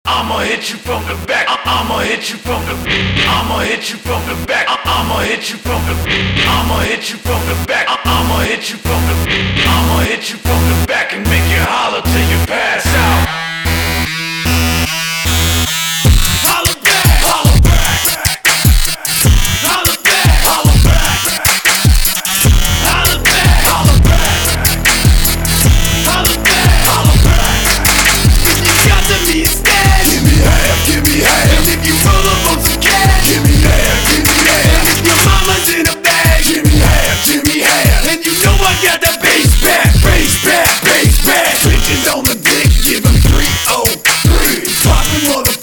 I'ma hit you from the back. I'ma hit you from the. I'ma hit you from the back. I'ma hit you from the. I'ma hit you from the back. I'ma hit you from the. I'ma hit you from the back and make you holler till you pass out. Holler back, holler back, holler back, holler back, holler back, holler back, holler back, holler back. If you got to be instead, give me half, give me half. And if you roll up on some cash, give me half, give me half. And if your mama's in a bag, give me half, give me half. And you know I got that bass back, bass back, bass back. Bitches on the dick, give them 303. Poppin' motherfucker.